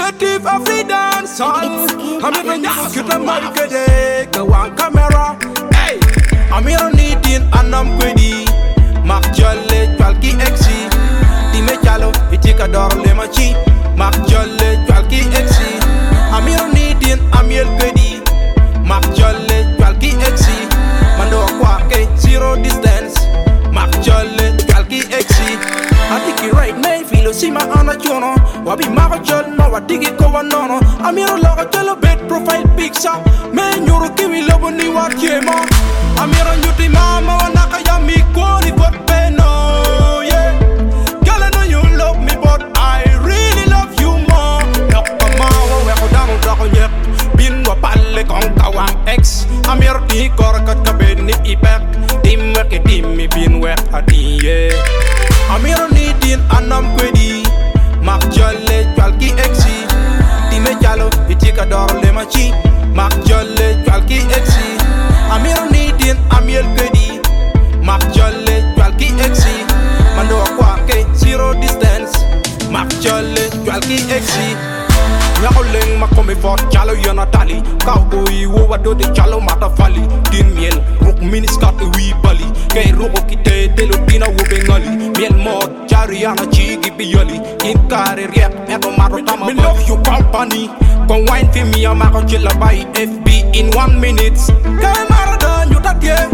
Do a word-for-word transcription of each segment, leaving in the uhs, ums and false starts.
Initiative every dance on. I'm even young, you can make a day. Go on camera. Hey, I'm here on eating and I'm ready. Mark Jolle, Twalki Exi. Time Jalo, Itika Dorle Machi. Mark Jolle, Twalki Exi. I'm here on eating, I'm here ready. Mark Jolle, Twalki Exi. Mando Kwake, zero distance. Mark Jolle, Twalki Exi. I think you right now, feel see my honor, Jono. Wabi Marajol, no, I dig it, go on, no. I'm here on a jello bed profile picture. Man, you're a kiwi love on you, what you ma. I'm here on you, mama, Nakayami, Kori, but Peno, yeah. Girl, I know you love me, but I really love you more. No, come on, we're down on the yet. Bin Wapale, Kawang X. I'm here to Koraka, Kabini, Ipek. Tim, work it, Timmy, bin wet, yeah. I'm here on eating and I'm ready. Mark Jolle, Twalki Exi. Time Jalo, Itika Dorle Machi. Mark Jolle, Twalki Exi. I'm here on eating, I'm here ready. Mark Jolle, Twalki Exi. Mando Kwake, zero distance. Mark Jolle, Twalki Exi. Nyauling makomi fort chalo yonatali. Cowboy wo do de chalo matafali. Din miel, rook miniskat wi bali. Kay roko kite telo dina wo bengali. Miel mod, chariana chigi biyoli. In kare riep, eto maro tama. Me love you company. Kon wine fi mi amako chilla by F B in one minute. Kay maradan you that yeah.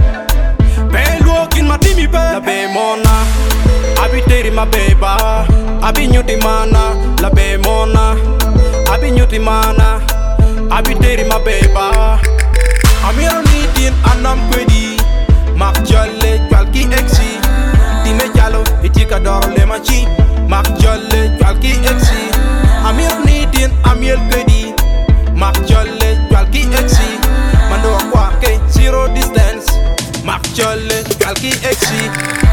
Pay look in my timmy pe. La be mona, abi teri ma beba. Abi nyuti mana, la be mona. Abi nyuti mana, abi teri ma beba. I'm here on eating and I'm ready. Mark Jolle, Twalki Exi. Time Jalo, Itika Dorle Machi. Mark Jolle, Twalki Exi. I'm here on eating, I'm here ready. Mark Jolle, Twalki Exi. Mando Kwake, zero distance. Mark Jolle, Twalki Exi.